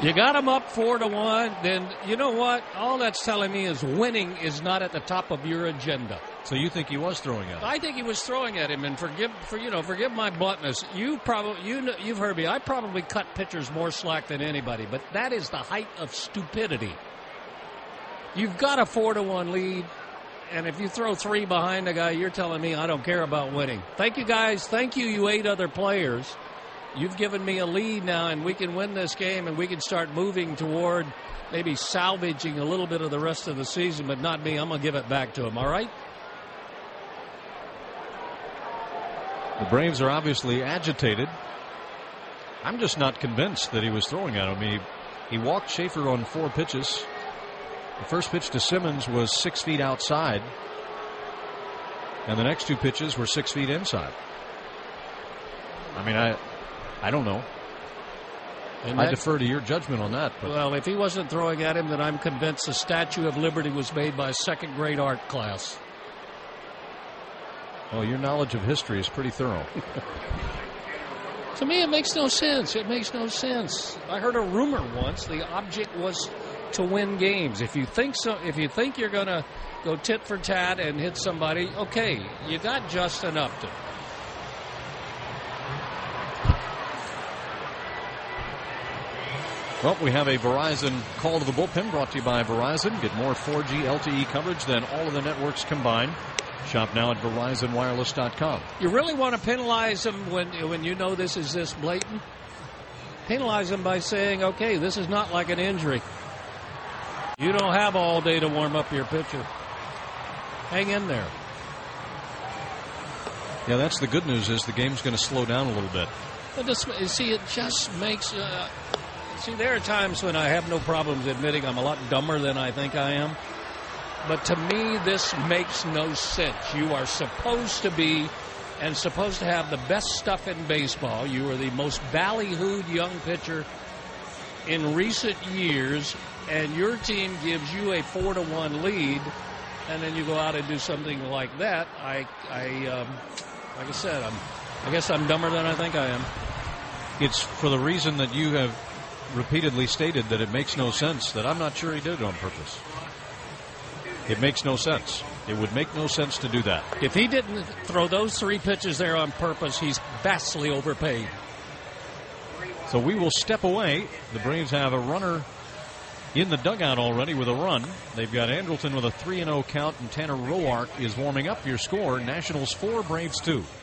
You got him up 4-1, then you know what? All that's telling me is winning is not at the top of your agenda. So you think he was throwing at him? I think he was throwing at him, and forgive my bluntness. You've heard me. I probably cut pitchers more slack than anybody, but that is the height of stupidity. You've got a 4-1 lead, and if you throw 3 behind the guy, you're telling me I don't care about winning. Thank you, guys. Thank you 8 other players. You've given me a lead now, and we can win this game, and we can start moving toward maybe salvaging a little bit of the rest of the season, but not me. I'm going to give it back to him, all right? The Braves are obviously agitated. I'm just not convinced that he was throwing at him. He walked Schaefer on 4 pitches. The first pitch to Simmons was 6 feet outside, and the next 2 pitches were 6 feet inside. I mean, I don't know. I defer to your judgment on that. But. Well, if he wasn't throwing at him, then I'm convinced the Statue of Liberty was made by a second-grade art class. Well, your knowledge of history is pretty thorough. To me, it makes no sense. It makes no sense. I heard a rumor once the object was to win games. If you think you're going to go tit for tat and hit somebody, okay, you got Justin Upton. Well, we have a Verizon call to the bullpen brought to you by Verizon. Get more 4G LTE coverage than all of the networks combined. Shop now at VerizonWireless.com. You really want to penalize them when you know this is this blatant? Penalize them by saying, okay, this is not like an injury. You don't have all day to warm up your pitcher. Hang in there. Yeah, that's the good news is the game's going to slow down a little bit. But it just makes... See, there are times when I have no problems admitting I'm a lot dumber than I think I am. But to me, this makes no sense. You are supposed to be and supposed to have the best stuff in baseball. You are the most ballyhooed young pitcher in recent years, and your team gives you a 4-1 lead, and then you go out and do something like that. Like I said, I guess I'm dumber than I think I am. It's for the reason that you have repeatedly stated that it makes no sense, that I'm not sure he did it on purpose. It makes no sense. It would make no sense to do that. If he didn't throw those 3 pitches there on purpose, he's vastly overpaid. So we will step away. The Braves have a runner in the dugout already with a run. They've got Andrelton with a 3-0 count, and Tanner Roark is warming up. Your score, Nationals 4, Braves 2.